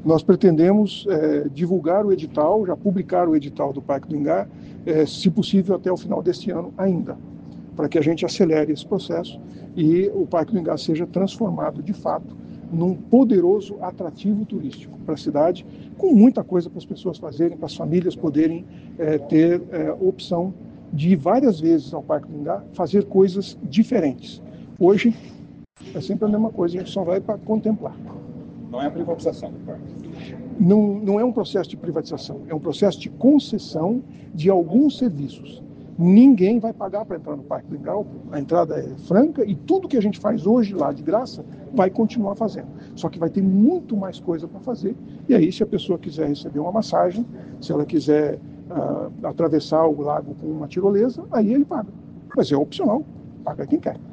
Nós pretendemos divulgar o edital, já publicar o edital do Parque do Ingá, se possível até o final deste ano ainda, para que a gente acelere esse processo e o Parque do Ingá seja transformado de fato num poderoso atrativo turístico para a cidade, com muita coisa para as pessoas fazerem, para as famílias poderem ter opção de ir várias vezes ao Parque do Ingá, fazer coisas diferentes. Hoje é sempre a mesma coisa, a gente só vai para contemplar. Não é a privatização do parque? Não é um processo de privatização, é um processo de concessão de alguns serviços. Ninguém vai pagar para entrar no Parque do Ingá, a entrada é franca e tudo que a gente faz hoje lá de graça vai continuar fazendo. Só que vai ter muito mais coisa para fazer, e aí se a pessoa quiser receber uma massagem, se ela quiser atravessar o lago com uma tirolesa, aí ele paga. Mas é opcional, paga quem quer.